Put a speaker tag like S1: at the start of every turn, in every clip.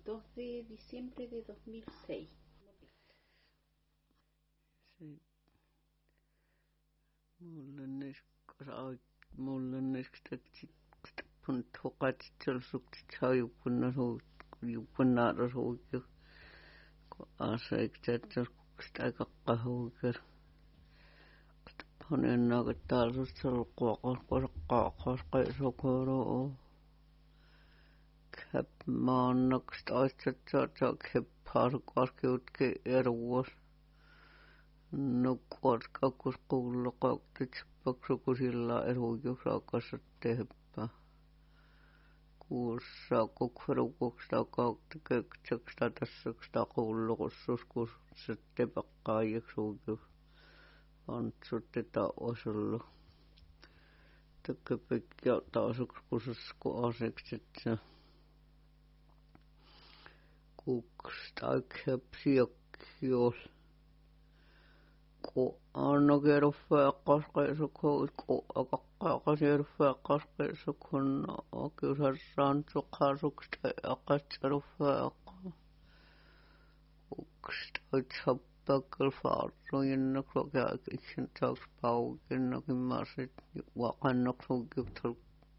S1: 2 de diciembre de 2006.
S2: Sí. Mulle näskt punt hoqat tsulsukt chayupunna yupunnaara suuju ko asaiktattas kustaqaqqahuuker honennaaqattaalsussalqoaqarqaqqaaqasqaisokoro kap maannaqst aitsatsaatsaak heppaasuqarkiutki eruus nuqqorqaqqusquulloqaaqtitsipaksukusilla eruujussaaqassatteheppa kuussaaqukkeruqukstaaqaaqtikektsakstatassakstaquulloqussuskus sattepaqqaayyaksuujus antsuttetaauasullu takkapekkia taasukskussusku aaseksitsa kukstaikkhepsiakkiol qo'aannakeeruffaaqqasqaisukhuut qo'aqaqqaaqasieruffaaqqasqaisukhunnaa akiusarraantsuqqaasukstai aqatsaruffaaqa ukstaitsappakalfaarruinnaksuakiaikintsaakspauginnakimmaasit waqannaqsuugiutal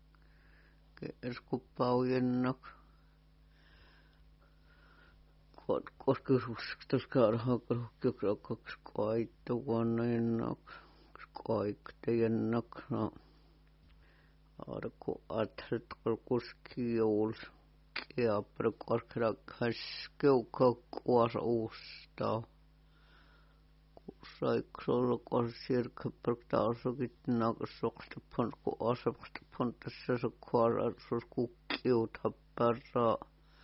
S2: keerskuppaujinnak koskisusktaskarhakarukkiakrakkaqsqaittuguannayinnak sqaiktayannak arku atritqalquskiuls kiapraqarkrakhaskiukaqquasuustaa kusaiksullaqarsirkappartaasukitnaaqassuqstappan kuasapstappan tassasukkuararsuskukkiutapparraa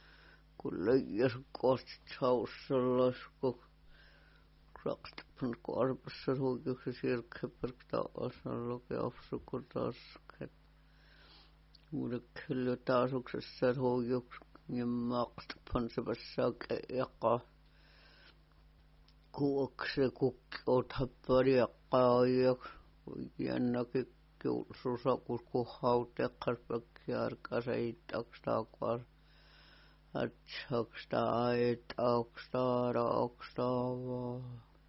S2: kullayyasukkuastitsaussallaaskuk raqstappan kuarpassarhuugiuksisirkappartaasallaki uudekkyllutaasuksessarhuugiuks nimmaaqstappan sapassaaqeqqaa kuuksekukkiotappariaqqaayak uyannakikkiosusakuskuhauteqqarpakkiarqasaittaqstaaquar atsaaqstaaittaqstaaraaqstaavaa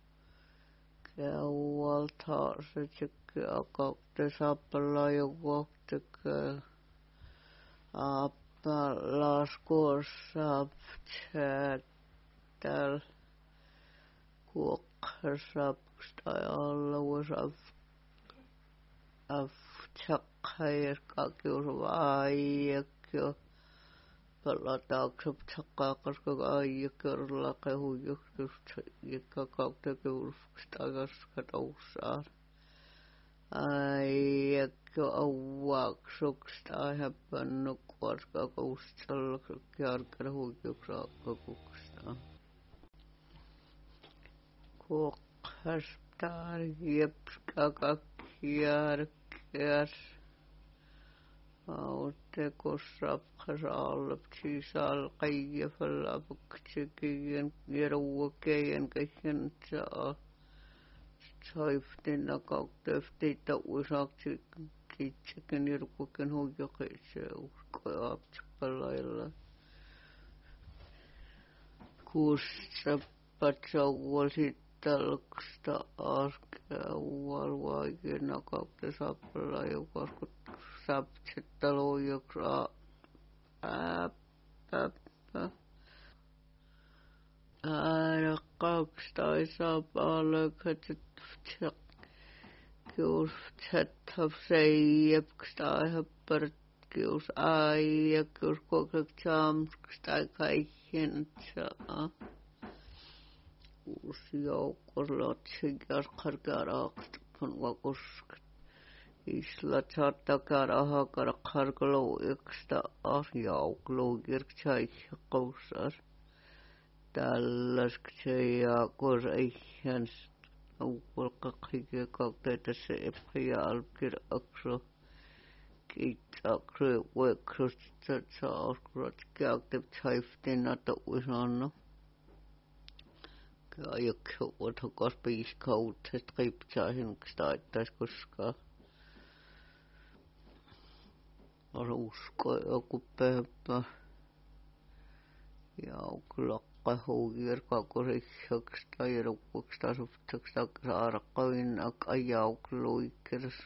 S2: kiaualtaasatsikkiaqaqtasaappalaayuguaqtikkel aappalaaskuussapchattal kuoqqassapkstaajallavusap afchaqqayirqakiusuvaayyakkiu pallataaqsapchaqqaaqaskaqaayyakkiorlaqahuuyukstus yikkaqaaqtakiulskstaagasskataussaan ayyakkiu auwaaqsuqstaajappannuqqarsqaqaussallakkiarqarahuuyuksraaqakukstaa kuoqqastarjepskaqakkiarkias autekossapqasaalapchiisaalqayyafallapukchikiyen yeruuakkeyen kayyansaa saiftinaqaqteftiittauisaaqtikitchikin yeruuakken huuyaqiseuskoaapchikpallailla kuussapatsaaualsittalqstaarkiaualvaayinaqaqtasaappalaayuqaskut sapchittaluuyuqsaa aappappa aaraqqaaqstaisaapaalakatitfchaq kiuschattafseiyapkstaaihapparat kius aayakkiuskuakakchaamskstaikaihhintsaa kuusiauqorlatsigarqarqaraaqstappan waquskat islatsaattakarahakaraqharkaluuiqstaar yauqluugirkchaihhaqaussar tallaskchayaaqusaiyyans auqalqaqqikiaqaqtaitassaipqiyaalpkiraqsu kiitzaqriuiqkrustsatsaarskuratkiaqtipchaiftinatauisaanna kiayakkauatakarpiiskauttestqiptsaahinkstaaittaskuskaa aluuskoiaquppeeppa Jauklaqahugier kakorisjaksta irukkuksesta suhtaksesta saarakkavin jaukkluikkers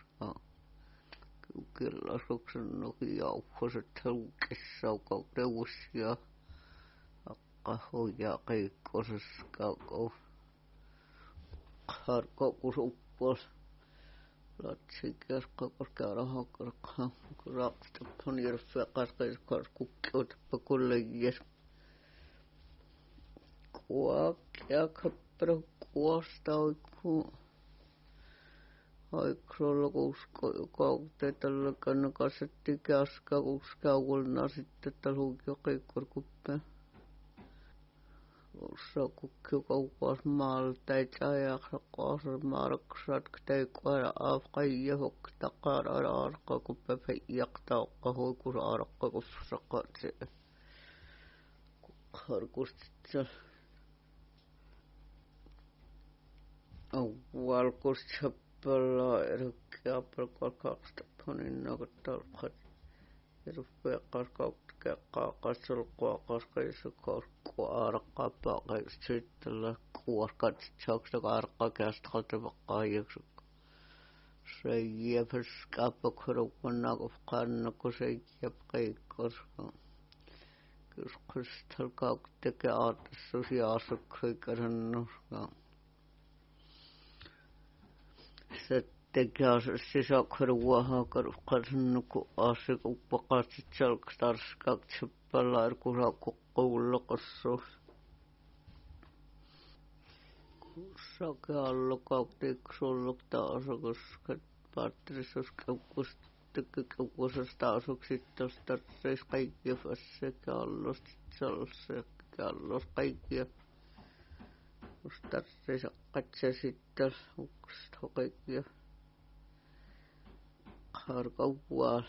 S2: killasuksen noki jaukkoset helkissauka reusia qahuja qiikkoses kauko harkokusuppos latsikerska korkearahakarka kuraqstapon irfeqarqisqar kukkiutpa kullejes kuakkia kappra kuostauku aikrollakusko kautteetalla kannakasetti käska kuskaukulna sitten taluukio qiikkorkuppe Ussakukki kaukas maalteit ajaksa kaasar marksat teikkoja afqayya hokta qarar arqa kuppe feijaqta qahuikus arqa kussaqatse harkustitsal awwalkus chappalla erkkiä palkasta panin naqtalqat erufeqqarqautka qaaqassulquaqasqaysa kuarqappaqaitsitalla kuarqat chaqsaqarqakastqaltapaqaayaksu sayyafskapaqruqannaqufqannaqusayyapqiiqqarqa kusqustalqaaqtaka aartassusiaasukkikarannusqa Tekijäs sisäkruuhaa karusqarnuku aasikuppaqaatsitsalqstarskaqtsippalaar kusaaqquqquullaqassus kusaqaalluqaaqtiiksulluktaasaquskat paatrissusqaqqustakkiqqussastaaasuksittastarris qaikkif assikaallustalseqqaallos qaikkif ustarrisaqqatsasittal uqstoqaikkif qarqauwaal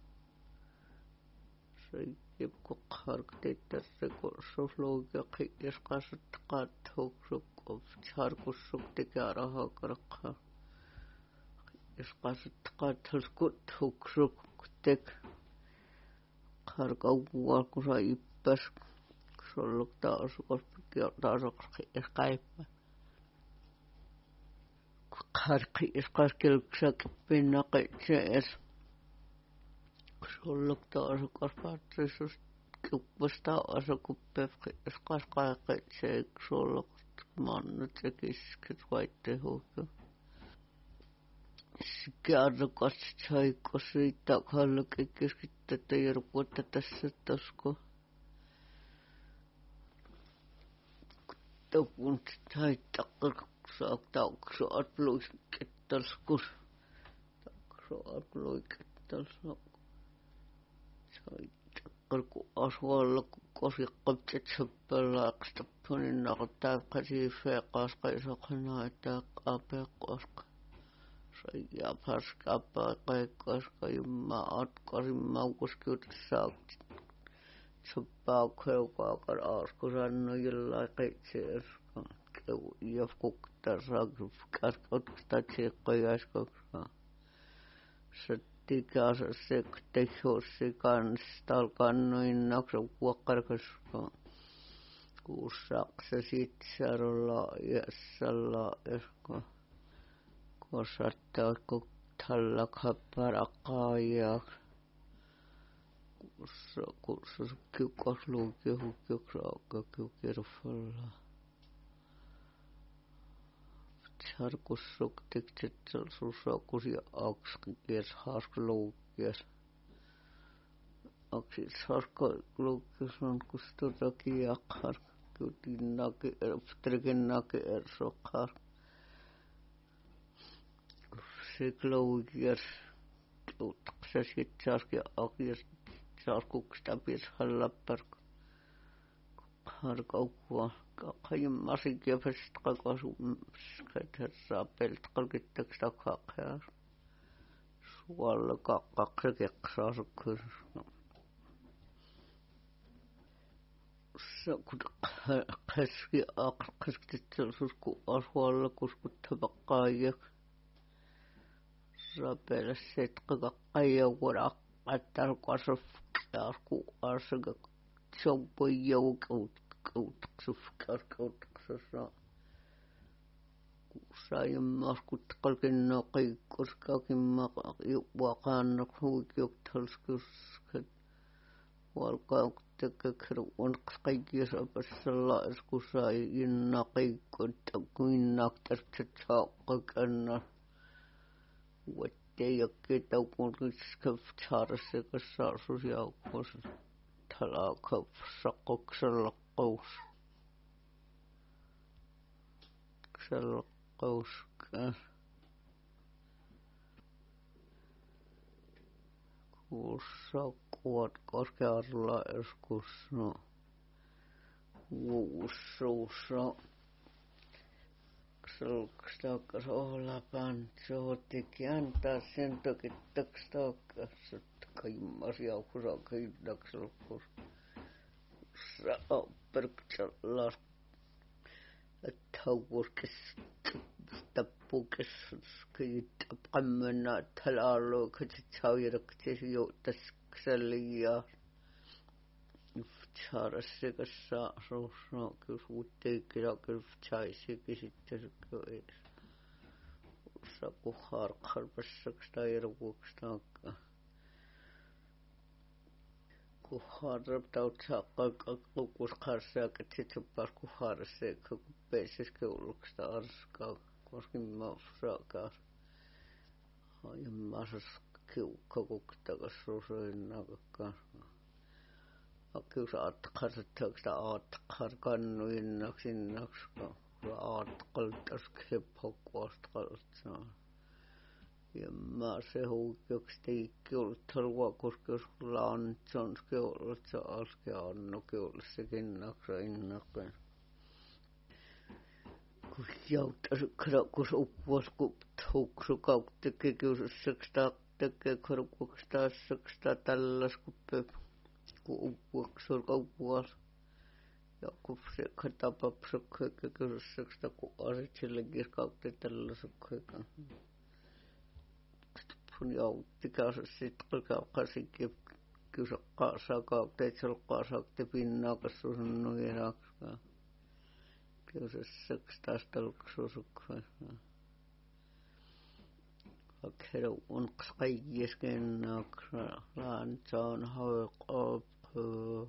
S2: sayyipkuqqarqtittarrikursusluugiqi isqasutqaattuuqsuqquf charkussuktikiarahakaraqqa isqasutqaattalskuttuuqsuktik qarqauwaal kusayippas kusulluktaasuqaspikiortaasaqarqi isqaippa qarqi isqaskilksaqippinnaqitsees kusulluktaasuqarpaatrissus kuppastaasakuppefqi isqasqaaqqitseek sulluqt mannutsekiskit vaittehuuku sikiarraqatsitsaiqqosiittaqhallukikkiskittatajirpuuttatassatasku tapunт taittaqqarqsaaqtaaqsu atluiskittalskus taqsu atluikittalsaq saittaqqarku aswallaqu qosiqqaptitsappallaaqtaqqasiifeeqaasqaisaqanaitaaqaapeeqqaasqa sayyaaparskappaaqaiqqaasqa yummaatqarimaukuskiutassaaqti sappaaqheuqaaqar aasqusannujillaiqitseerqa iafkuqtarsaaqskarqutqtatsiiqqayaasqaqsa sattikaasassiqtejhuussiqanstalqannuinnaqsuuqqarqasqa kuussaqsasitsarulaa'iassallaa'irsqa kusattaaqquqtallaqapparaqqaayaaq kussakkiuqqarluukihukkioqsaaqakiukirufallaa charkussuktiktitsalsusaaqusia aaqsqikias haasqluukkias aqsit haasqluukkisan kustutakiaqqar kutinnaki trikinnaki ersoqqar sikluukias utqsasitsaasqi aqias saaskuqstapis hallapparq harqauwa qayyimmasikkiafastqaqasum skathersaapeltqalkittakstaqhaaqqiar suallaqaqqaqsikiqqsaasukkur sakutqaski aqqiskitsalsusku aswallakuskuttapaqqaayak saapelassitqaqaqqayyawwaraqqattarqasuf qiarku arsagaq Soppojou kautqsufkarkautqsassa saayammaarkutqalkinnoqikkurskakimmaqa yuqaannerhuukiuqtalskuskat walqaaqtakkakru unqsqayyis apassalla iskusaai innaqiikkut takuinnaaqtartatsaaqqa wattayakkiitauqulliskaftaarassikassaarsusiaaqquus talaaqapsaqquksallaqqaus kuussaqquat korkearla iskussa vuussuussa Kselkstaakkasohlapan sohotikki antaa sen tokittakstaakkassat kaimmasjauhusakaiddakselkus saapperksallas attaukurkis tappukis kiittapqammana talaallu katitsauyiraktis juuttasksalliyaa Saarassikassa suussa kysuutteikkirakilftsaissikisittasykko ees. Ussa kuharqarpassaks tairvuukstaakka. Kuharraptautsaaqqa tsitsuppas kuharassikka kuppeessiskiuluksesta arskaa koskimmaussaakaas. Ajammasas kiukkakuktakass suusoinnakakkaas. Akiusaatqartaksta aatqarkannuinnaksinnaksqa aatqaltaskhiphokkuastqaltsaa yamma se huukiukstikkiulttalguakuskiuslaantsonskiultsa alskiannukiulssikinnaksa innaqin kujjauttasukkrakus uppuaskuptuksukauttikkikiusassakstaaqtikkikurkuksstaassaksta tallaskuppe kuupuaksurqaupuas ja kupsikhatapapsukkikiusassaksta kuasitsillegirqauttittallasukkikan punjauttikasassitqalqaqqasikki kiusaqqaasaaqaaqteitsalqqaasaaqtipinnaaqassusunnuiraaqsa kiusassakstaastalqsusukka akheru unqsqayyiskinnaaqsa laantsaan hauqqaapqu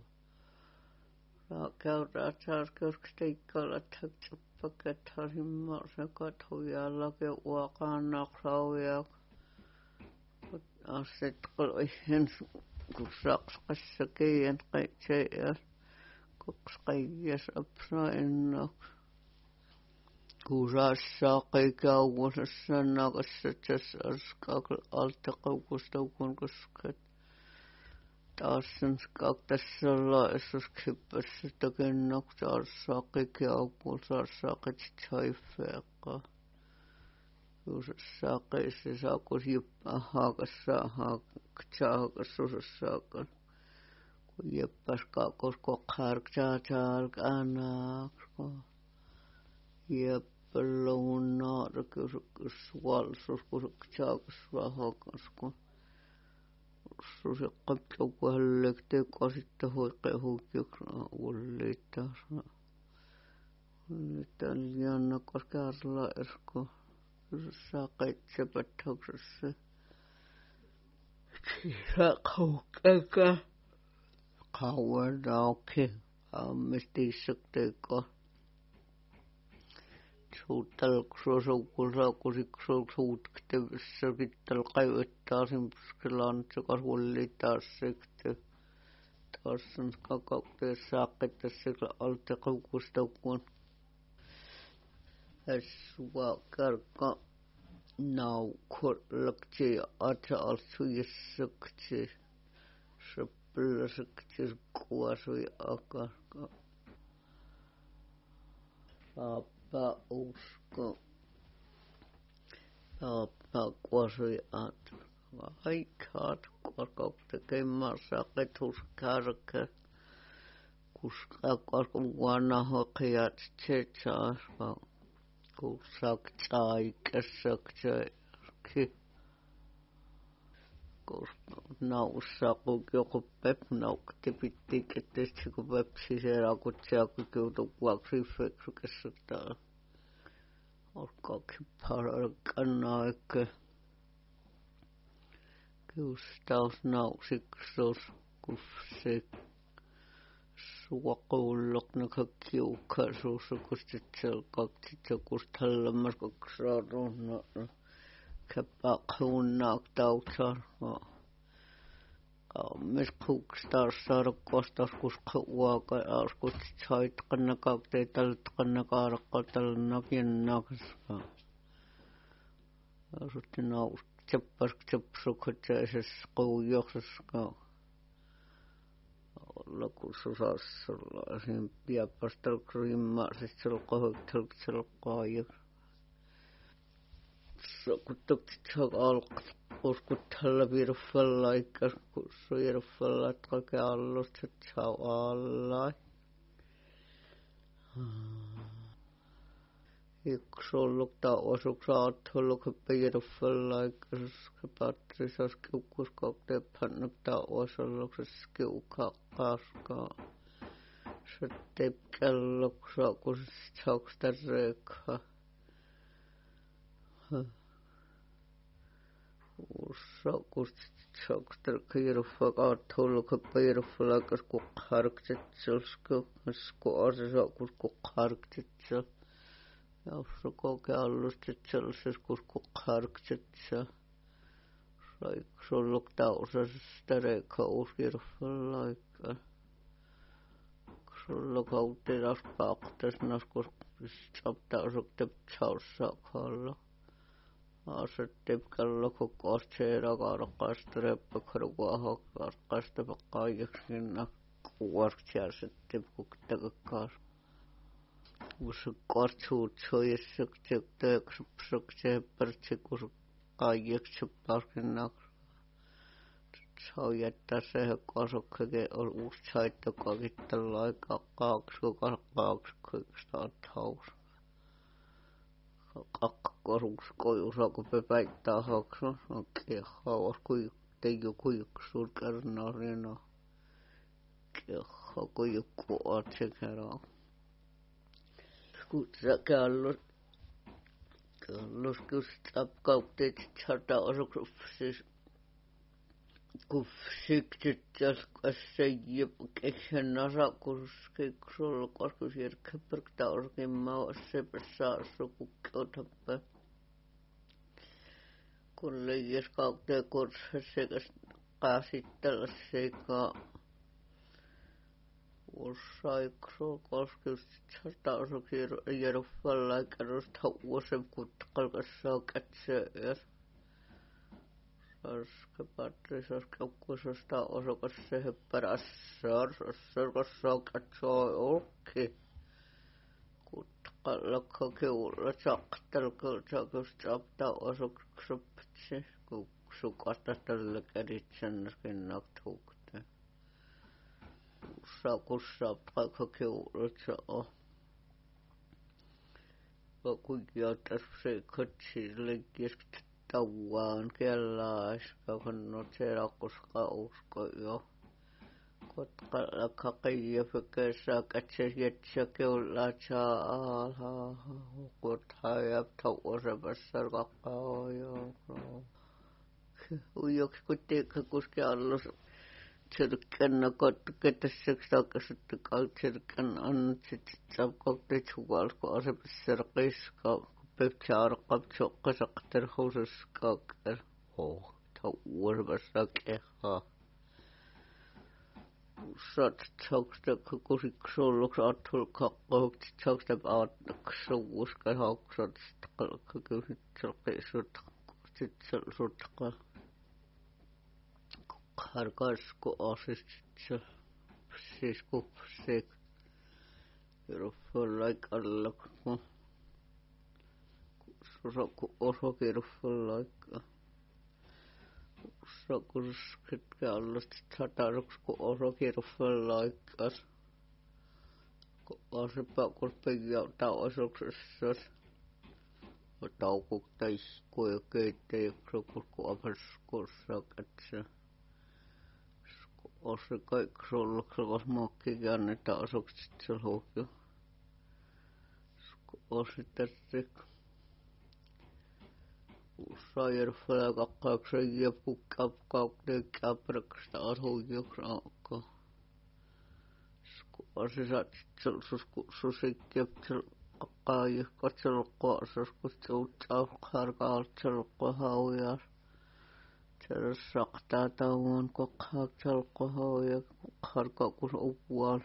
S2: raaqautaatsaarkiusksteikkaalathaktsuppakkatharimmarsakathuyaallaki uaqaannaaqsauyaaq assitqul'ihhin kussaaqsqassakiyyan qaitsai'as kuqsqayyas apsainnaq kuusaassaaqqiikaugusassannaqassatsass arskaaql altaqaukustaukun taassan skaaqtassalla issuskippassatakinnaq saarsaaqqikiauqulsaarsaaqatitsaiffiaqqa kuusassaaqqiissisaaqus yippahaaqassaahaaqtsaahaqassusassaaqa kuyippaskaaqus qoqqaarqtsaatsaarqaanaaqqa Jäppälaunaarkiusvalsuskusuksaaqusvaaqasku susiqqaptsuukuhalliktiiqqasittahuiqqihuukkiuks ulliittaasna ulliittaaliannaqaskearla isku sussaaqaitsipatthauksassi kiisaqauqqakka qauernaukki aammistiissaktiiqqa suutalqsuusuukulsaaqusikuutsukittalqaivittaasimpuskilaantsaqarwulliittaassikti taassan skaqaqtiissaaqqittassikla altaqaukustaukkuun assuaqarqa nauqqullakti ataalsuyissakti sappilasakti kuasui aqarqa usko kuasui at vaikkaat kuarqauqtakimmarsaaqithuskaarka kuskaqqarquanahoqiat tsetsaasqa kuussaqtsaaiqqassaqtsaiki Kus naussa kun joku pep naukti pittiin ketteesti kun pep sisera kutsia kun kiutu kuaksi feksukessa täällä. Olkaakin paljon kannaikke. Kiustaus nausiksus kun se suokuullok naka kiukkaisuus kun sitten kaksit kun tallemas kun saadun käppäkhuun naaktautsan. Mis kukstar saada kostas kuska uoka askut sait kannaka teital kannaka rakkatal nakin nakas. Asutti naus tsepsukhat ses kuujoksas ka. Lakussusassa siinä piapastel krimma siis selkohtel kaajak. Sokutokset alkat uskutella virfalla ikas virfalla kaikki allustet saa alla. Yksi ollut tauosuksi aattoluk virfalla ikas patrisas kiukus kokte pannut tauosolluksessa kiukaa kaskaa. Se tepkelluksa kun sauksta reikhaa. Saukster kiiruffa kaatoluk virfalla ikas kukharkset selsku asesaukus kukharkset sel. Jaussa koke allustet sellaises kus kukharkset sel. Saiks olluk tausasesta reikhaa uusvirfalla ikas. Sulla kauttiras paaktasnas kun saptausuk teptsaussa kalla. Aset tepkällä kun kosteera karkasta reppakharukua hakkarkasta pakkaajeksinna kuorksiaset tepkuktakakkaas. Usu kortsuut soijessuk teptööksupsuk seppartsikus kaajeksu paskinnak. Saa jättää se kasukkekin on uusi saitto kakitella aikaa kaksi saa haus. Kakkoruksi kojusa kun pepäittää haksa. Okei hauas teiju kuiksuun kärnarina. Keha kuikku atsekeraan. Kutsa kallus kustap kautteet saada osuksi siis. Kun syksyt jalkassa ja keksän nasa kun keksulla koskus järkkäpärktä orkin maa sepessä sukukkeutappä. Kun leijäs kautteen korsa sekäs kaasittella sekä usaiksu koskus saada osuksi järjeffalla kerrosta uusem kutkalkassa kätsää. Sarska patrisas kaukkusasta osukas se höppärässään. Sarkassa katsoi olki. Kutkallakka kiulla saktelkul sapta osuksuptsi. Kuksukasta tällä kädit sennäskin naktuukte. Kussappaikka kiulla saa. Kuikiautas se katsi leikkieskät. Tauaan kellaiska kun se rakuska usko jo. Kotkalla kakija pökässä katses jetsä keulla saa alhaa. Kothaa ja tauosepässä kakkaa jo. Ujoks kun teikka kuski allus. Sirkkänä ketesseksi takaisin kaltsirkkän annat sit saa kokteet sukalsko asepässä rakiskaa. Pöpsäarqap soqqasaqtar hususkaaqtar tauurbassa kehaa. Sat sauksta kusiksulluks atul kaqqahukt sauksta aatnaksuuska hauksat kalkkakysit salqisut sutqa harkasku asist siis kupsik ruffalaik allakku. Osokiruffalla aikaa. Sokusketkä allasta sataruksi kun osokiruffalla aikaa. Kun asepaa kun peijautaa osuksessa. taukuktais kuikkeittäjäksukusku apaskussakatsa. Osa kaikksuolluksellas muokkikin annetaan asukset selhuukin. Osa tässä Sairfala kakkauksen ja pukkapkauksen käpräkstä asuujuksraakka. Osa susikkeepsel kakkaajus katselukkoasas, kun harkaatselukkohaujas. Siellä saktaa tauon kokhaatselukkohauja harkaakus upual.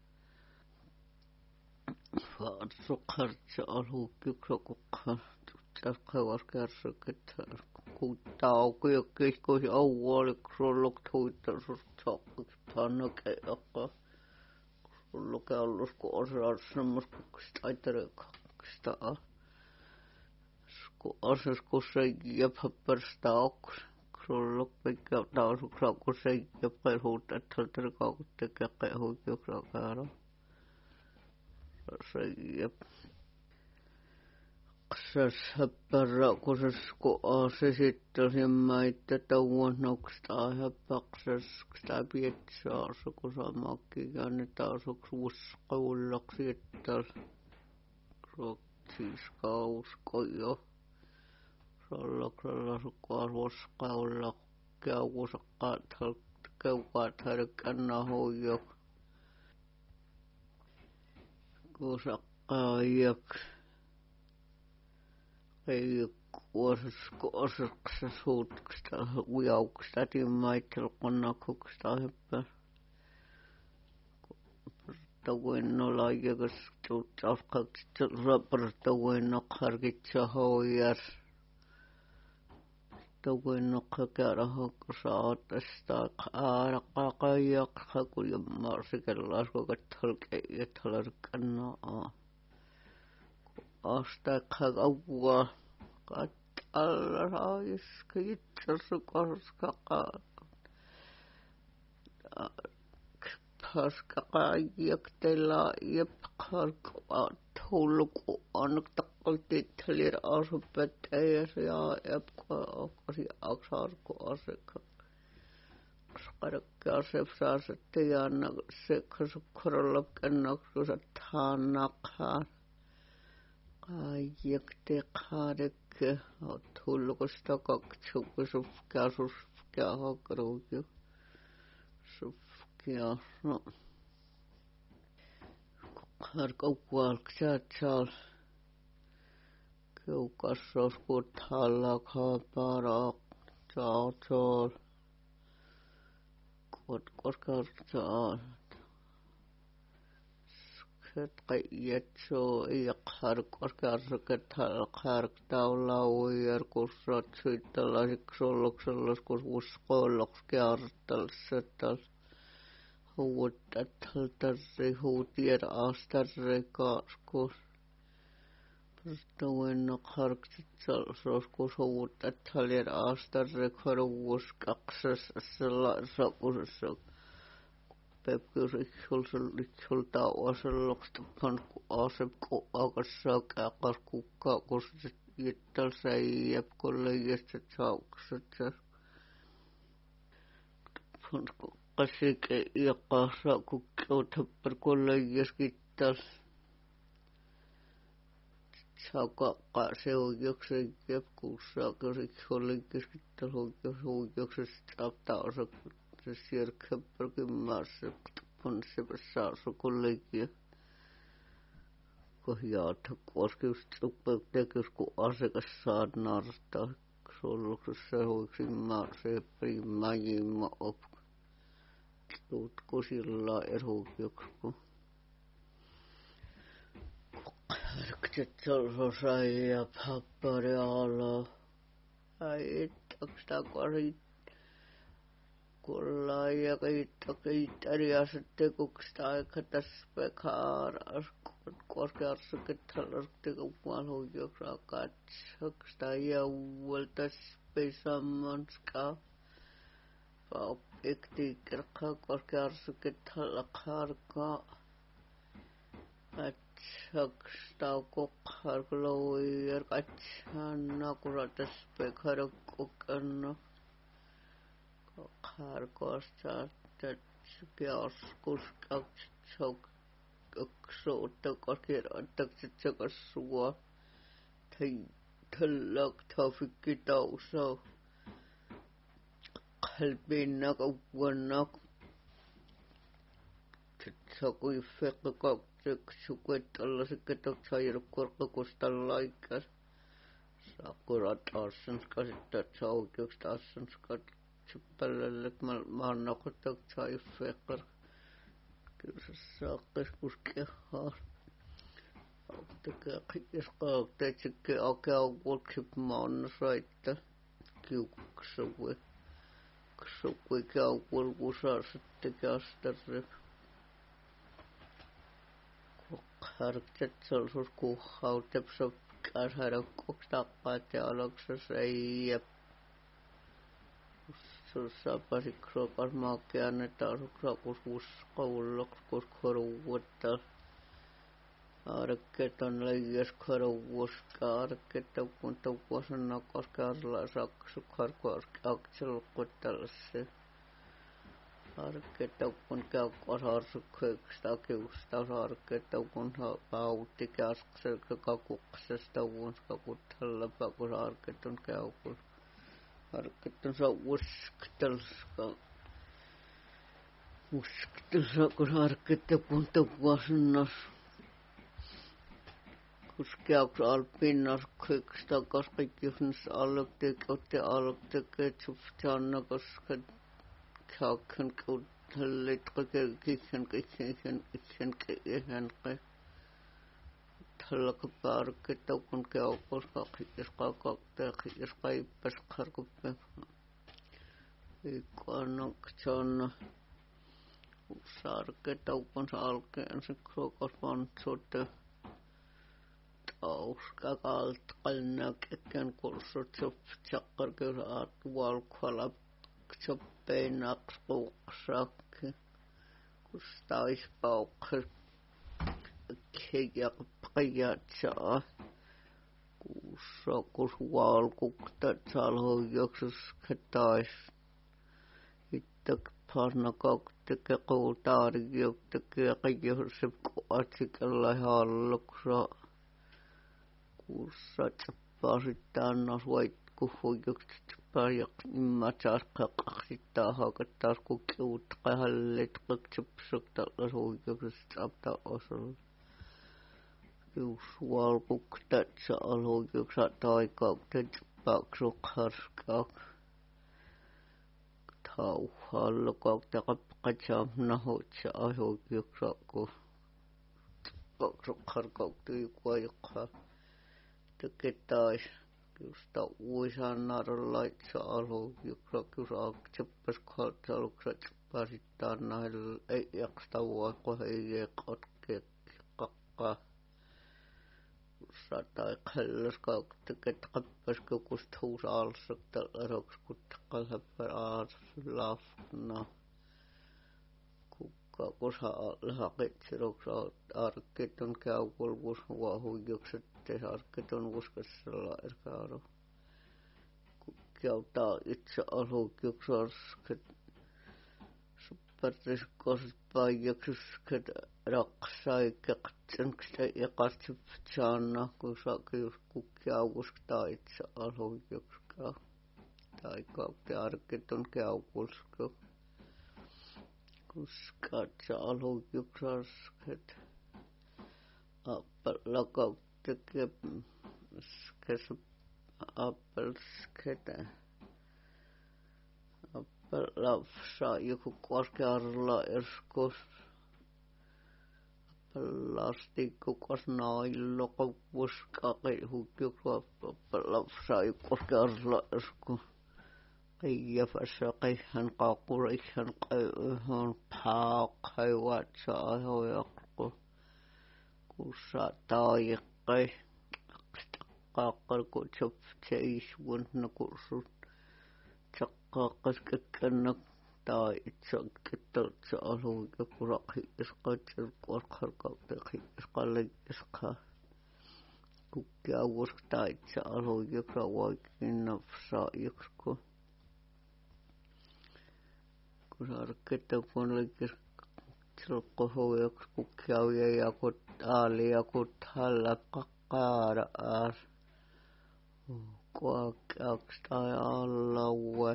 S2: Vaatsukartsa asuujuksra kokhaa. Täskävas kärsöket kuuttaukuja kiskoisi auuoliksuolluk tuittasus saakkaksi tannakeakka. Sullukeallus kun osaa semmoiskuksista aitarekaksta. Kun osas kun se jäpäpärstä aukus. Sulluk pikkä tausuksaa kun se jäpäisuutta, että se terkaukut tekee kehuikjuksaa käärä. Se jäpä. Häppärä, kun se sitten sen maita tauonnoksta häppäksessä, sitä pietsaassa, kun saa makkikaan, ne taasuksi uskaullaksi, että rotsiskausko jo. Sallaksella sukkaan uskaulla, käukaat härkänä hoijok. Kusakkaajak. Ei kuosassa suutkista ujauksista timmaittelukonnakkuksista heppää. Tauennolla ajakas tuuttauskaksi rapartauennok harkitsa hoijar. Tauennokka käydä hokkusaatesta aarakakajak kulja marsikellas kokatolkeijät halarkannaa. Astakak avua katalla saais kitsasu koskaka paskakajaktella jepkarkoa tulku annaktakaltittelir asupettäjäs ja epkaakasi aksarko aseka skarkka sepsaaset ja anna sekasukkaralla kennaksusa taannakhaan. Kaikki kaadekki, oot hullukosta kaktsuukki sufkia hakruuki. Sufkia, no. Harkaukualksaat saal. Keukassos kuthalla kaaparaa saal. Koskartsaal. Jätsoo ja harkoskärsöket harktaula uijar kussat syyttäläisiksi olluksellas kun uskoilloks kärtälsetäl huutettal tarri huutier astarri kaaskus Tuennok harkitsal kun huutettal jer astarri karuus kaksas sellaisessa Pepkys iksulta osallosta panku asepku akassa käkas kukka kusit jittal säijäp kollegiasta saukset panku kasike ja kasa kukkeutappar kollegias kittal saukka se oikeuksen jepkuussa kasik kollegias kittal oikeuksesta saattaa osa se sierkäpärkin maassa ponssepassa sukullekin kohjaata koskevasti suppeutteekys kun asiakas saa nartaa solluksessa huiksin maassa ja primajimma op tuutko sillä eruukjoksku härkset solsosai ja pappari ala ai ettaksta korit Kulla ja kiittäriäiset tekuksista aika tässä pekaaras korkearssakin tällaista kuvaluujoksaa katsoksta ja uudeltas pesammanska paupikti kerkaa korkearssakin tällä karkaa Katsakstakukharkuluir katsanakuratas pekharukkukanno kokharkostat kiaskuskaktsok aksuutakakirataksitsakassuo tallak tafikkitauso qalbinnak awwannak tsakuiffeqqakak sukuettallasikkataksaayirukkorqakustallaikkas saqurat aassensqasittat sautiukstassenssqat sippallallik maannaquttaktsaayiffeeqqar kiusassaaqqiskusqiahaar auttakaqiyasqaaqtatsikki akiaugulksip maannasraitta kiukuksuvvi kiauggulgusaasittikiastarrip harktatsalsus kuhhautepsop kasharakkuqstaqqaatialaksasaiyyap sussaapasikkroqarmaakiannetaasuqsaqusqavulloqskuskhoruwattal aarekketon layyasqhoruwuska aarekkettaukun tauwasannaqqaskaarlaasaqsukharkuarqaaqtsalluqquttallassi aarekkettaukun kiauqqasaarsukkeekstaakiustausaarkkettaukun pauttikiasqserkakakuqqsastauwunskakutthallapaqus aarekketon kiauqqus aarekketon sauwusktalska usktalsaqus aarekkettaukun tauwasannas kuskiauks alpinnaskkikstakasqikkiusnas alluktikkautti alluktikkeetsuftaannakaskat kaakkan kauthallitqakikkihan thallakapaarekkettaukun kiauqqusqaqiyasqaaqaqteqiyasqaippasqarkuppe ikkuannaqtsaanna ussaarekkettaukun saalkeensikroqaspantsute tauskaqaaltqalnaaqikkan kursutsuf tsaqqarkiusaat walkhalap tsoppeinaaqsquuqqsaakki kustaispauqqis kiyaqpqiyaatsaa kuussaquswaalkuktatsalhuuyyuksuskatais ittak parnaqaqtikkequutaarigiuktakkiaqiyussipquatsikallaihaalluksa kuussatsapaasittaannas kuhhuuyyuksitsappariaq immatsaarqaqqaqsittaahaqattaarkukiutqahallitkaqtsipsuktallashuuyyuksitsaptaasul kiuswaalkuktatsaallhuuyyuksaataikauktatsapaaqsuqqarskaaq tauhaalluqaaqtaqaqqatsaamnahuutsaaihuuyyuksaqku paaqsuqqarkauktuikuayiqqaa takketais kiustavuisannarallaitsaalhuuyyuksaqkiusaaqtsippaskhaltsaluksatsapaasittaannahil eiaqstauaqquhiyeeqqatkeeqqaqqaa ussataaqallasqaaqtikatqappaskukustuusaalsaqtallaraqskutteqqalhappar aaslaafna kukkaqushaalhaqitsiruksaat aarekkitun kiauggulgus huahuuyyuksettis aarekkitun vuskassallaairkaaru kukkiautaa itsaalhuuyyuksaaskat suppartiskospaayyaksuskat raqsaikkaqtsankstai iqartsiptsaanna kusakius kukkiaugusktaa itsaalhuuyyukskaa taikaukti aarekkitun kiauggulsku kuskaatsaalhuuyyuksaaskat appallakauktikep skasup appelskete appellafsa jukukkuaskiarlaerskus appellastikkuqasnailloqavvuskaqi huuyyuksuap appellafsa jukkuaskiarlaerskus qiyyafassaqihan qaaqqulikhan qayuhun paaqhayuatsaaihuiaqku kussaattaayiqqi qaqqarkutsuptsaiswun nakursut tsaqqaaqqaskakkannak tai itseäkin alue ja kurahi iskaitsen korkarkautta iskalle iskaa kukkia usktaa itse alue ja krauakin nafsaa iksku kun sarketta kun leikki silkkohuojaksi kukkia ja kun aali ja kun halla kakkaara aas kuakkiaks tai allaue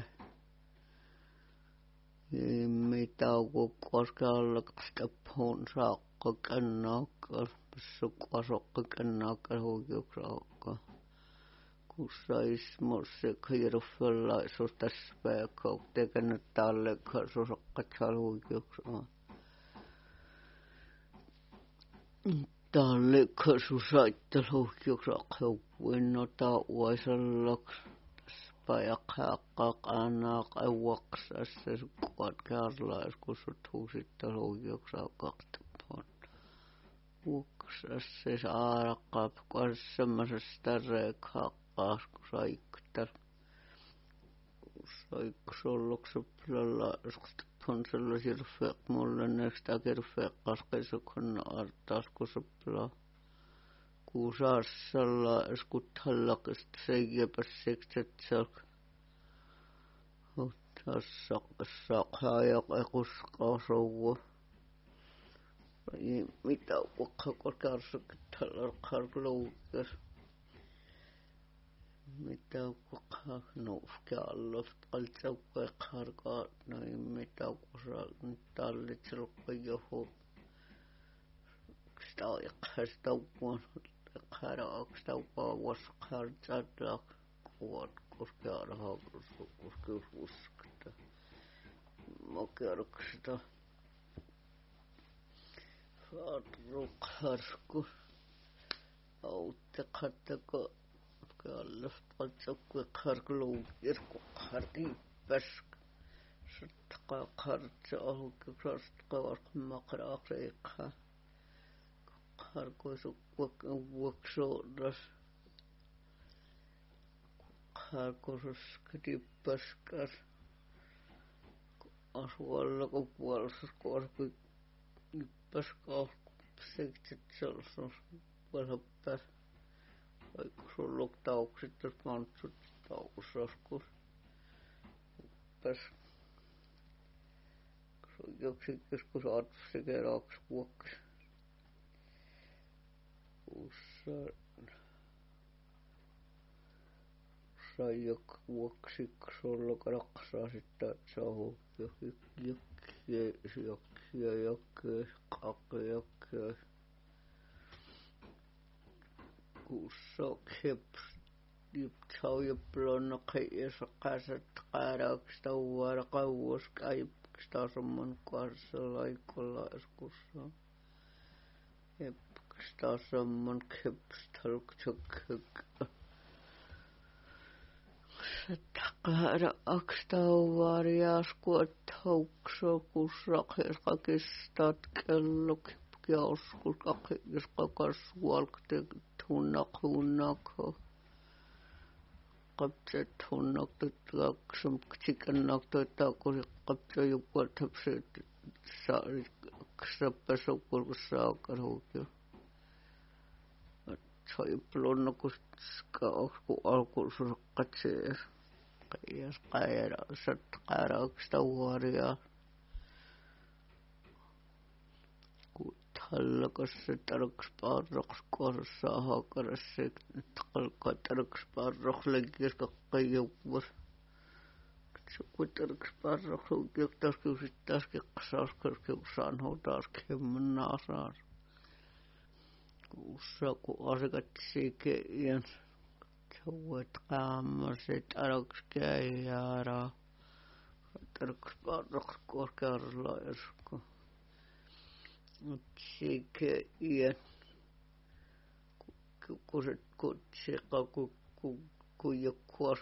S2: mitä kun koskalla sitä puun saakka kennaakaan sukasokka kennaakaan huijuksaakaan kun sais morse kirfella tässä pääkau tekennä talle kasosokka huijuksaan talle kasusaitta huijuksaakaan winota uisellaks pajakkaaqaanaa qauwaqsassa kuatkaarlais kusuthuusitta huijuksaakaan uksassa saaraqqaap qassammasesta reekhaqqaas kusaiktar saiksolluksuplalla isqtapun sirfeq mulle nästa kirfeqqasqisukhanna artaas kusupla kuusaassalla iskuthallaqist seijäpässiktsatsak tassaqsaaqhaajaq equsqaasauwa mitä uqqaqorkaarsukitallarqarluukkar mitä uqqaqnuufkialluft qaltsauqqeqqarqaat noi mitä uqqasaaqn tallitsilqqiyohu staiqqhastauwan qaraaqstauqaa wasqartsatlaq kuat korkearhaaquskuskta makerksta Faatruqharsku autteqattako kallast qaltsauqqeqqarluuk irkuqqartiippask sattaqaaqartsa ahukkarsaqawarqmaqraaqriiqqa qarkuisuq uwaksoorras qarkususkatippaskar asuallaquppualsaskuarpik ippaskaaq sektsetsalsus palappas aikusulluk tauksittas mantsut taussaskus ippas joksikkaskus aatsikeraaks vuoks Saijak vuoksiksulluk raqsaasittatsahu jokkia qaqqiyokkia kuussaqhips yiptsaujuplonnaqhi'isaqasat qaaraaqstauwaraqauusk ayipkstaasumman qarsalaikolla isqussa yipkstaasamman khipstalkchakk Taqaaraqstauvaariaskuattauqsoqusraqisqakistat kellukkiauskuqaqisqaqassualqtik tunnaqhunnaqho qaptathunnaqtittaqsumktikanaqtuittaqqusiqqaptayupuatapsit saariqsappasuqqurqussaaqarhuuki soiplunnakuska alkususaqqatsiis qiyas qaira satqaaraqstauvaarias kuthallaqassataruqspaarraqsquarsaahaqarassik taqalqataruqspaarraqlaggirqaqqayuppus suqutarqspaarraqluugiqtarkiusittaskiqqasaaskarkiusaanhuutaarkimmanaasaar kuussaku asikatsiike'yan tauat qaammasit araqskaiyaara tarqspaarraqsquarkaarlaisku tsiike'yan kukuset kutsiqaku kuyakkuas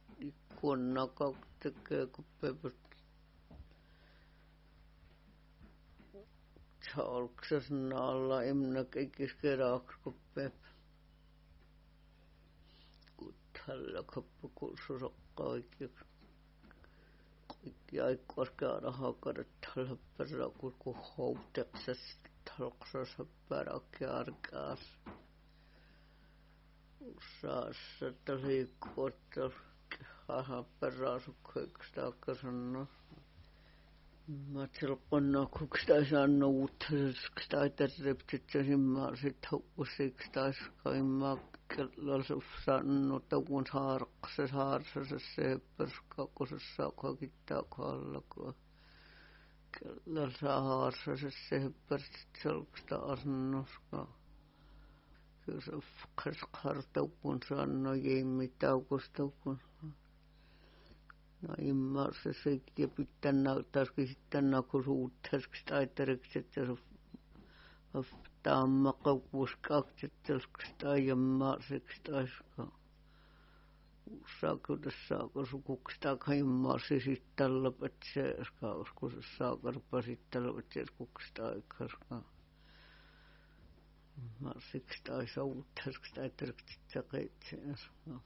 S2: ikkuannaqaqtekkeekuppepat Chalksasnaalla imnak ikkiskeraaqskuppep kuthallaqappukulsusoqqaikik jäi korkeana hakarettalla perä kun houteksessa talksassa peräkärkääs. Saassa tuli kuotta haha peräsukkeeksi takaisin. Mä tilpannaa kuks tai sanoo uuttaseks tai terveptitsäsin mä sit housiksi tai skaimaa kello sanoo taun saarsa se perskakosessa kakittaa kallako kello saarsa se perskaksta arnoska kyllä kaskartaukun sanoo ei mitään kostaukun. No imma se seikki pitää näyttäisikin sitten nakusuutteeksi tai terveksi, että se tamma kaupuskaksettelski tai jemmaseksi taiskaan. Saako sukuksi tai immaasi sitten lopetseeskaan, kun se saakarpa sitten lopetseeskuksi taikaskaan. Immasiksi tai suutteeksi tai terveksi takeitseeskaan.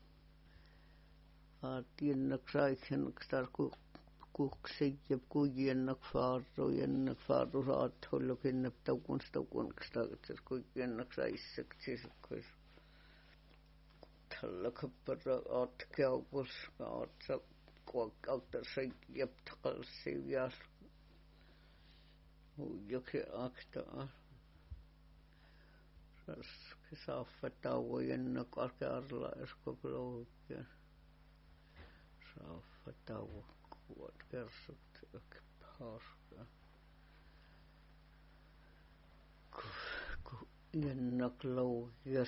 S2: Tiennak saiksennak taas kuksi ja kujennak faaru saat hollokin neptaukun staukset kujennak saisseksi siis tällä kappara atkeaupus atsa kuokkautta saikjap takalsi vias huijoki aktaa saski saafa tauojennak arkearla eskoklookia saafa tauo kuot kersut paska ku jennak loukias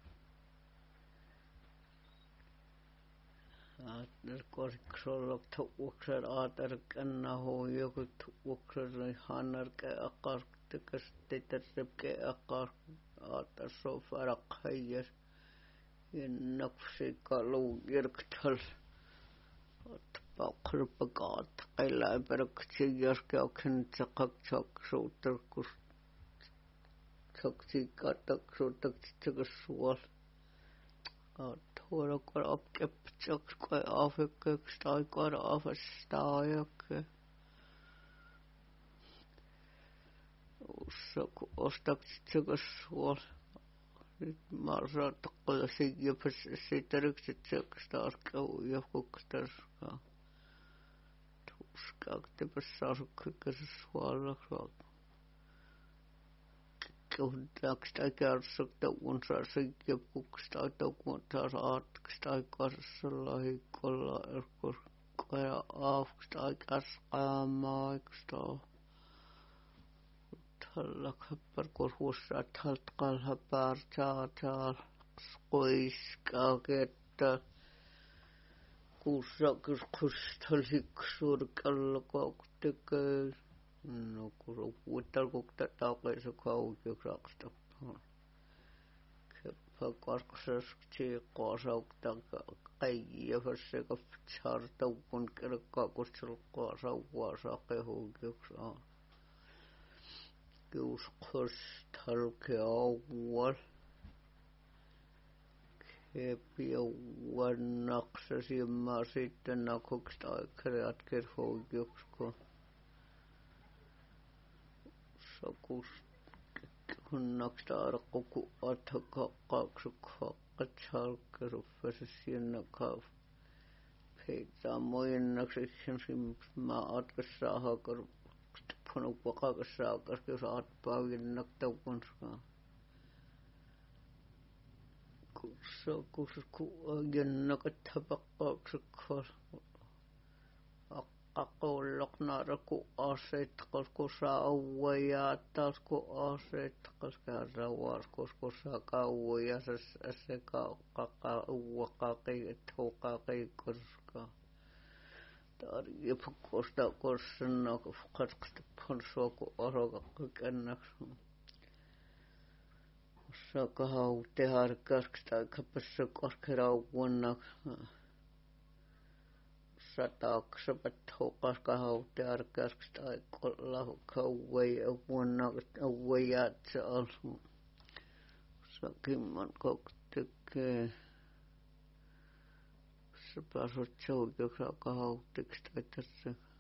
S2: aatar koriksollok tuukser aatarkanna hoijoku tuukser hanarke akar tekertepke akar aatar sofarakhaijas jennak sikalu irktal pakrupakat kailaa peruksia jaskauksen tsakaksuuterkus tsaksikataksuutaksuutaksuus tuolla kun opkeptsaks kai afekkeeksi tai kai afestaajakke ussaku ostaksuutaksuus nyt marsaa takolla sikiöpäs siiteryksetsäks taarkau jokukstaskaa tuskaaktepäs saasukkeekäs suolaksua kehuntaks tai kärsök taun saa sikiöpuks tai taun taas aatkaks tai karsalla hikkolla erkos kaja aafks tai käskaamaaks taa tällä kappar korhuussa taltkalha partaa skoiskaketta kuusakus kustalsiksuur kallokokteke no kun uittalkukta taukeessa kaukiuksaksta keppa karksasti kaasaukta kaikkiafassa kaptsartaukun kerkkaakustelkaa sauvaa sakehuukiuksaa kiuskustalkeauval kepiauannaksa simmaa sitten nakuks taikreat kerhuukiuksko sakus hunnaks taarqu ku athaqaqaqsuqqatsalkeruffas siennakaaf peitsaa moyennaksisen simmaa atkassaahaakar punupaqaqassaaqas kiusaatpaaginnak taukunskaa kussakus ku agennakat hapaqqaaqsukkor aqulloqnaara ku aseetqas kusaa auwayaataas ku aseetqas kaarrawaarkus kusaa kauwayasas asseqaaqqa uwaqaaqi tuuqaaqiikkoskaa tarjipukkosta korsannak qatqtapun suoku orogaqqiqannaqsu sakaau teharkasks taikapassa korkerauwannak sataaksapat huqaskahau teharkasks taikolla kauway awannak awayaatsa alsu sakimman koktekke pasut chaukiuksakahau tekstaitarsa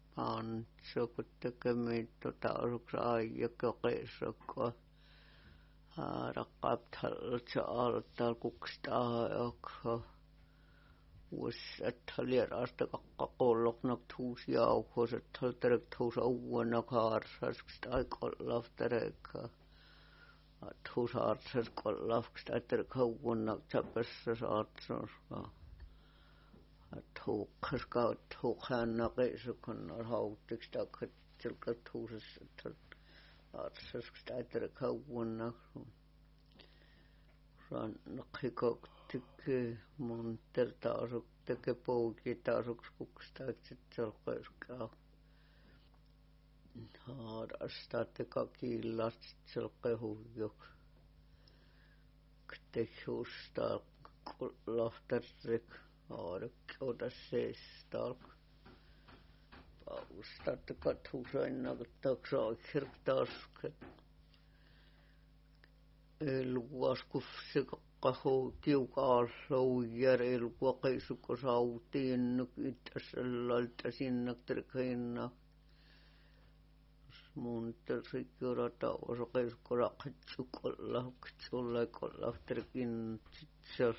S2: Pantsokut tekemiin asuks aijakkokeissokko. Haarakkaptaltsa aaltal kukstaa jokho. Vuosat lieraasta kakkakolloknak tuus jauhoset halterek tuus auunak haarsasks taikollafterekka. Tuus haarsas kollafks taiterek auunak tapessa saatsoska. Tuukkaska tuukhanna keissokon hautiks takhat tilka tuusessa haarsasks taiterek auunak. Rannakikok teke monter taasuk teke pouki taasuks kukstaakset selkeiskaa. Haarasta teka kiillast selkehujuk. Ktehustaa laftarrik haarek otas seestalk. Pausta teka tuusainna taksaa kirktaaske. Eluaskus se kaho kiukaallou jär eluakeisukko sautiin itäsellalta sinne terkeinna. Monter sikkurata osakeisukko rakhatsukolla kitsulla terkin tsitsel.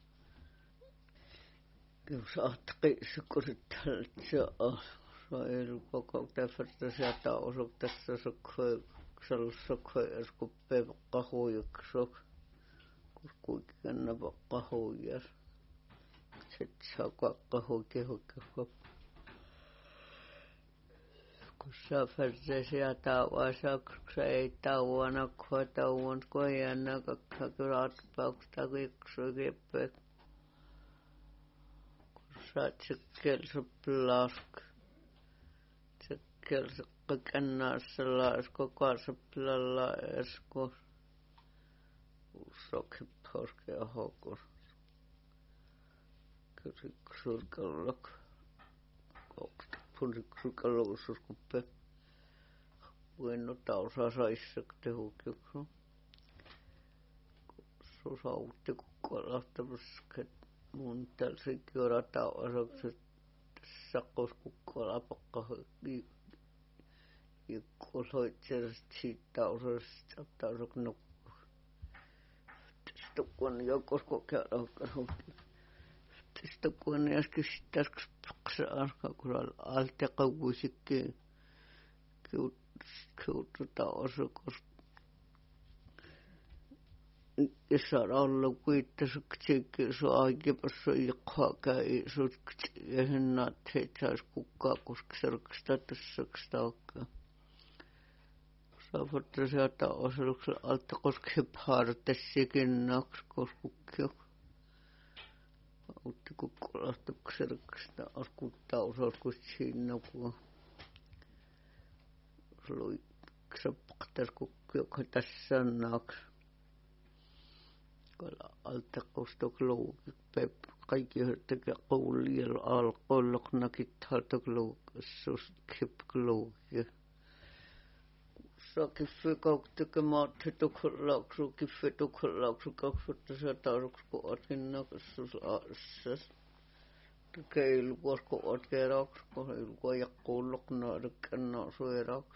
S2: Kiusaatkeisukko sitältsä eluakauta sieltä osok tässä sokkoi. Salsokhojas kun pevakkahoijaksok, kun kuitenkin vakkahoijas. Sitten saa kakkahoikehokehok. Kun saa färtesiä tauvasaksuksa ei tauvana kua tauvan kojana kakkakraatpauksta kiksui kippek. Kun saat sikkelsä plask. Sikkelsä Kennassa esko kaasapilalla esko usokipposke ja hokos. Kyriksurkallok. Koksta punsiksurkalloususkuppe. Vuenno tausaa saissak tehukjuksu. Susautti kukkolahtamusket. Mun tälsikin ora tauasakset. Sakkos kukkolapakkahoikki. Kuuloitsevat siitä osasta tausok nukku. Tästä kun jokos kokeillaan. Tästä kun äsken sitä paksaa kun alta kauusikki kiututa osakos. Saada olla kuitenkin tsekin se aikipassa ikäkäi sutki ja hinnat heitsäis kukkaa koska selkästä tässä staukkaa. Saavutte sieltä osalluksella alta koskee paartessikin nakskoskukkio. Utti kukkolahtukselkasta askuttaa osalkus siinä kun luiksapaktas kukkio tässä on naks. Kala alta kostok loukik pep kaikki tekee koulilla alkollok nakit haltok loukassus kip loukik. Sakiffe kauktekke maatte tukholaksu kiffe tukholaksu kaksutta satauks kuotin nakassus aassas. Keilukos kuotkeraks koilukua ja kuullok naadekkenna sueraks.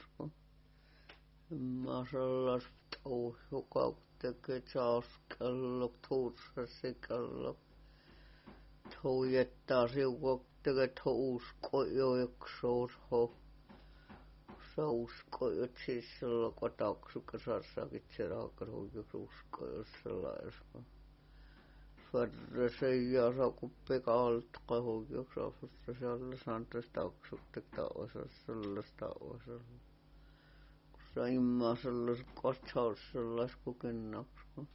S2: Masallas touhu kauktekke saaskallok tuussassikallok. Toujettaa siukokteke touskojoiksuus ho. Sauskoijat siis sillä kotauksuka saassakin se raakaruujuks uskoijat sellaisella. Färresejä saakupeka altka huujuks afusta siellä santas tauksuktekta osas sellaista osalla. Kun saimmaa sellaiset kotsaus sellais kukinnaksu.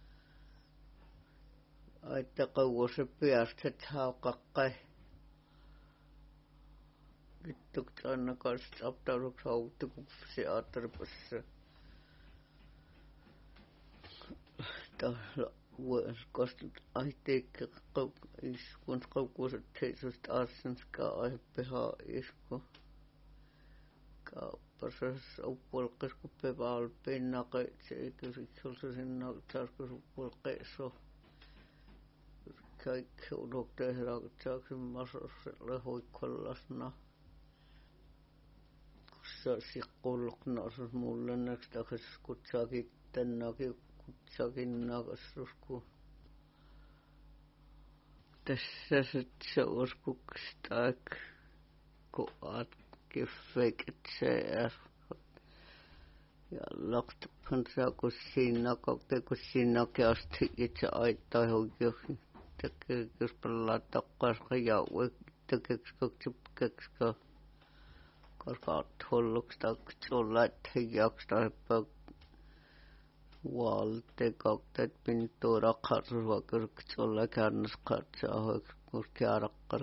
S2: Aitta kauas se päästet haukakkai. Vittuks aina kanssa aptauduks hautti kun se aattaripassa. Täällä vuoskostut aiteikka iskun kaukuiset seisust aasenska aipehaa isku. Kauppasas uppolkas kun pevaal pinnakaitse eikä siksolsa sinna taaskus uppolkaiso. Kaikki udok tehdään saaksin masoselle hoikkollasna. kussa siqqulluqnersus muullanaks takas kutsakittanaki kutsakinnaqassus ku tässä se uskukstak ku at kifeketseer ja laqtpan sa kussinnaqaqte itse aittaa hoijoki tekekes pallaattaqasqa jauwe tekekskaktsipkekska karkaat holluksta tsollat jakstaippa Valte kaktet pintura qarsuwa kirktsolla kärnas qartsaa kurkiaraqqar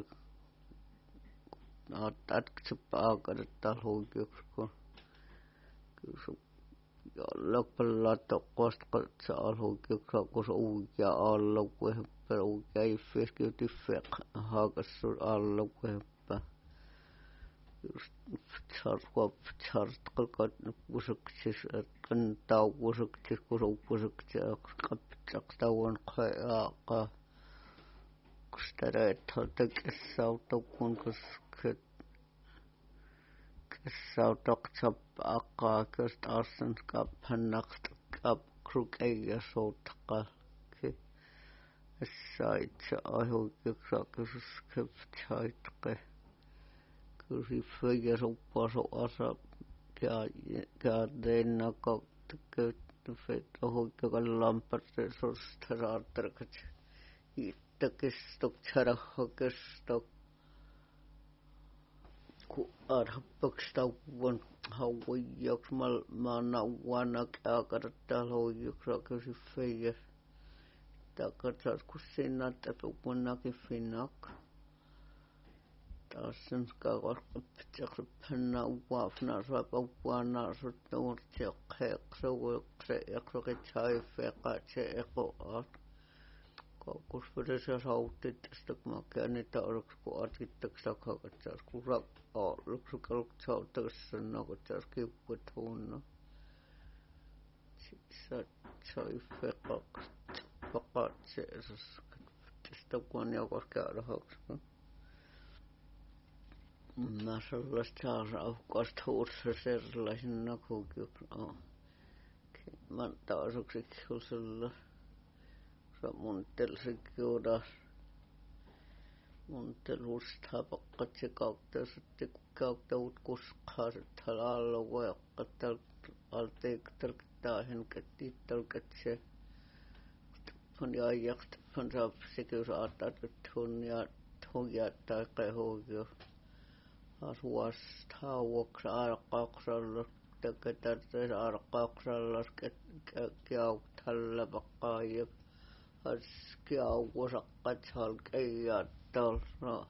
S2: atqtsippaaqarattal huukyuksku kusu jollapalla toqqastqatsaal huukyuksa kus uuja alluwe per uuja iffiskiytifeq haaqassur alluwe just charquap chartqalqat pusuksis qantau pusuksis pusuksis qappitsaqtawan qaaqa kustaret hotakissautukun kusket kissautoqtsap aqaaqast arsan qaphannaqt qap krukayasutqa ki saitsa ahukyuksaqus kepchaitqe kusi føyer uppaso asa käänteennaqaqtekket hoikkakallamparte sorsteraartarkat ittakistok ku arhappakstauwan hauijaks maanauwanak aaqarattal hoijuksaqus føyer taqatsas kussinnaattapuqunnakifinaq taassan qaaqarqappitsaqrippanna uwaafnaarsuapauwaanarsut nuurtiaqqeeqsuuqreeqsuqitsaifeeqaatse equaat qaaqusperesasauttittastakmakkaanita oraqsku arkittaksaqaqatsaas kuraq aalluqsuqaluqsauttagassanaqatsaas kiuppatuunna sisatsaifeeqaqtapaqaatseesas tastakuaniaqarkaarahaqsku Nasallastarauqasthuursaserlasinnakuukyuq mantaasuksikksusella samuntelsikkiudas muntelhustapaqatsikaaqtasuttikkaaqtaut kusqaasit halaalluweeqqattal altiiqtalqtaahenkattittalqatse tappan yaajaqtappan saapsikiusaattaatuttuunniat hujattaiqehuugius Asuastauoks arqaqsallas takatartes arqaqsallas kiauktallapaqaajak kiauwasaqqatsalqayyattal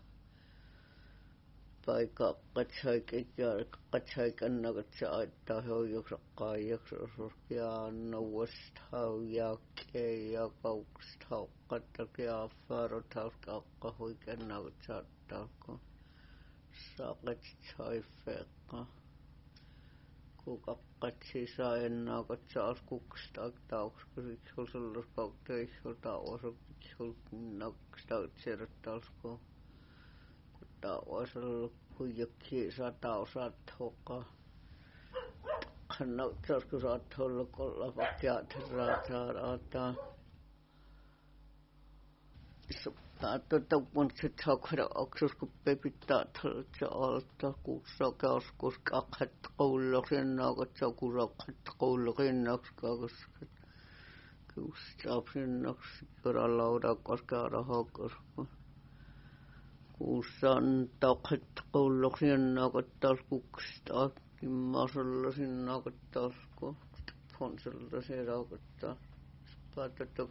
S2: paikaqqatsaikannaqatsa aittahuujuksaqaajak kiannauwastauyaqqeeyaqauqstauqqatta kiaffaarutauskaqqahuikannaqatsaattalku saaqatsaifeeqqa kuqaqqatsisaayannaqatsaas kukkstaaqtauqskuiksullerpaqtaiksultaauasukiksulnaqstautsirattalsku kuttauasallukkuyakkiisatausaattuqa qannaqtsaaskusaattullaqollapakkiaaterraataaraata Taattotapunsitsaqhara aksuskuppepitaatalutsa kuussakaaskus qaqqatquullersiannaqatsakuraqatquullersinnaqskaqaskat kuussaapsinnaqsikkaralaudaqaskaarahaqasku kuussantaqatquullersiannaqattalskukstaak immaserlasinnaqattalsku ponserlasiraaqattal spaatatak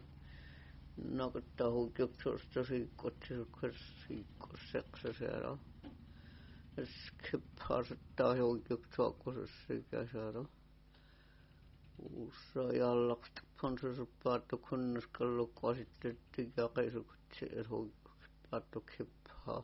S2: naqattahuukyuksustasiiqqatsisukkarsiiqqusseqsasera skippaasittaa-huukyuksuaqqusassikäsera uussajallaqtappansusuppaattukunnaskalluqqasittattiqaqisukutsi-huukyukpaattukippaa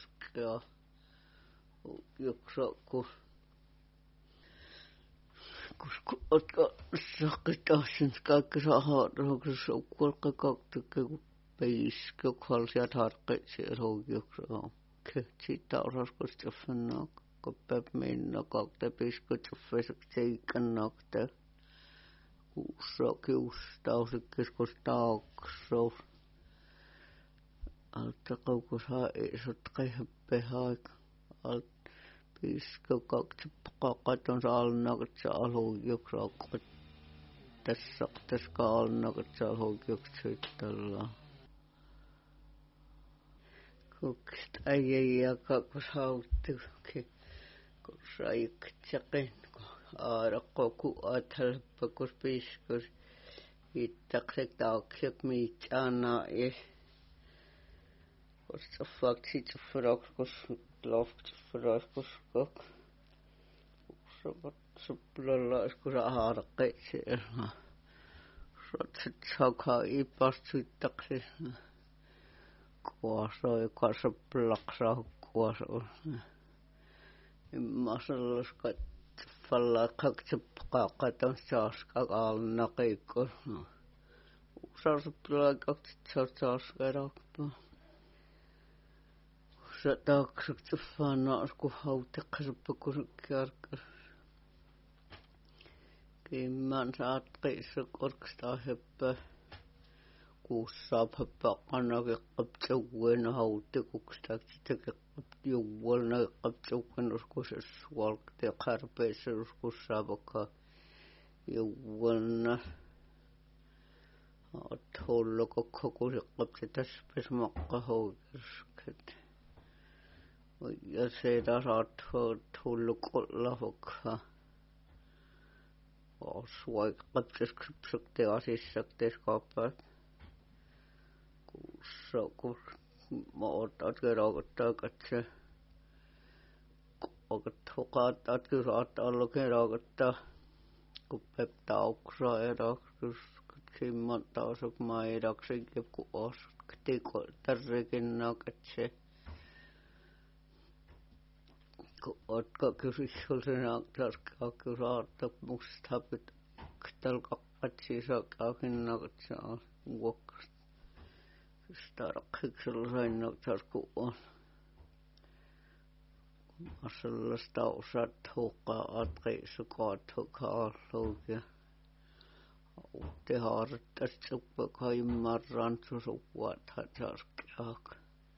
S2: qattaqqullukkiaskuskakinnaqatsat siiskripptaluikkattalskuskia Juksaqku Koska otka sakitaasin kaikki saharoksessa kuolka kaktukke kun peiskö kvalsiat harkitsi rohjoksa on. Kötsi tauraskosta fanna koppä minna kakte peiskö tuffesak seikan nakte. Kuussa kiustausikkis kostauksous. Alta kaukosa isot kaiheppe haik. Alt peiskö kakte kakaton saalnakat saalhohjoksa akot. Tässä kaalnakat saalhohjoksa tällä. Kukst äijä kakos hauttukin. Kun saikitsakin. Aarakko ku athalppa kus peiskos. Hittaksek taaksek miitsana es. Kosta fakti tufrakskus loftsufrakskus kok. Sabat suplalla iskus aharqitsi. Sotset saakha ipastsuittaksi. Kuasoi kasplaksa kuasoi. Immasallaskat falla kaksepqaqatan saaska aalnaqikko. Usarsuplalla kaksetsaaskarakpa. Sataaksuk tuffanaas ku hauteqsuppa kusukkiarkas. Kimman saatqissa korkstaaheppä. Kuussaap happaqanaki qabtsuwwena hautekukstaksitaki qabtjuwwalna qabtsuwwan uskusas walqti qarpeessa uskussaapaka juwwalna athollokokkokusi qabtitaspis maqqahawgerskat. Ja seetas athollokollafokha. Ossuai qabtiskripsukti asissaktis kaappaat. Kuussa kun mootat kerokottaa katse. Kokat hokaat kysaat alla kerokottaa. Kun peptauksaa eraksus. Kimman taasuk maidaksi kun osut. Tiko tarrikinnaa katse. Kun otka kysyssulsena taskaa kysaattak mustapit. Ktalkakkatsi saakaakinnaa katse vuokkasta. Starkhiksella sain tasku on. Masallasta osaat hukkaa atreissa kaathokaa loukia. Te hartas suppa kaimarran susuvat hatsaskeak.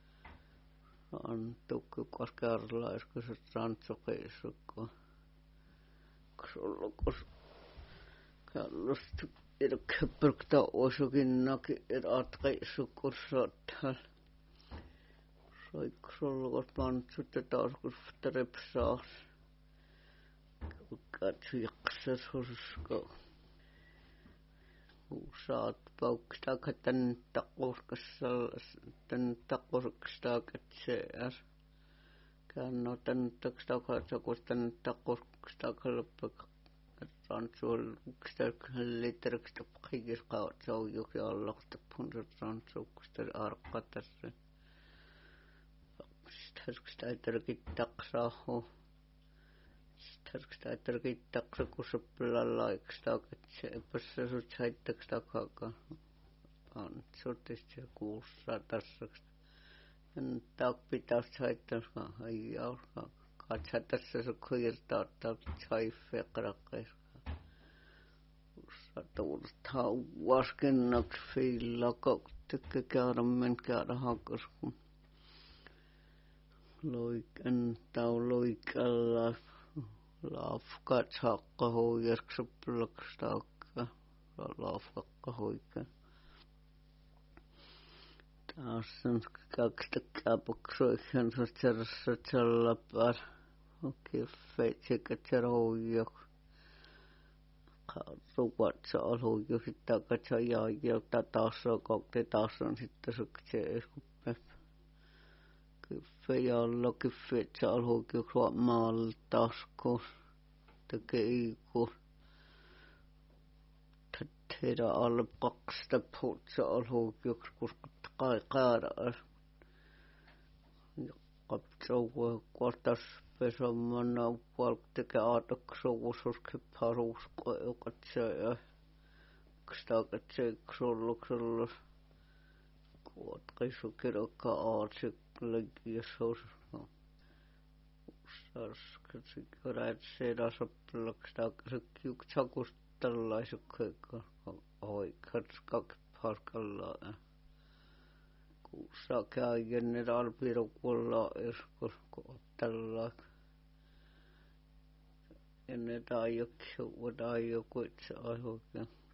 S2: Antukku kaskerlaiskus rantsokeissukko. Ksullukos kallustu irkkeppurkta osukinnaki atreissukkursaattal. Soiksullukos pantsutta taaskus trepsaas. Kukkatsiiksas husko. Saat paukstaka tän takoskasta katseer. Käännö tän takoskasta loppuka. Rantsuoluksta litteräkstä pakikisqaat saujuk ja allaqtappun rantsuoksta arqatarre. Stärkstä terkittaqsaahu. Stärkstä terkittaqsakusuplalaiksta katse passa sut saittaksta kaka. Antsortista kuussa tassaksta. En taakpitas saittaksta haijauska. Katsa tässä se kuirtaa taifeqraqqiska. Satulta uaskennak fiillako tekkä käärmen käärhakosku. Loikan tauluikalla lafkat hakka hoijaksupplakstaakka. Lafkakka hoikan. Taas on kaksi takkaa puksoikan sotserassa tsallapar. Okei, feitsekä tseroujok. Ruuat saa hoijuk sitten katsa ja taas on kokte taas on sitten suksee eskuppe. Kyffe jalla kyffe saa hoijuk maaltasko. Tekee iku. Tehdä alle 2 puut saa hoijuk kuskut kaikaaraa. kapsauva quartas pesamana palkteke aataksuususki parusko katse kstaakatse ksolloksella kuotkisukirokka aatsik legiasos sarskatsi koratse rasaplakstaakasik juktsakustallaisukka oikeatskak parkalla kuussa käygenne alpirokulla esko tällä enne taajoksu utaajokutsa oikein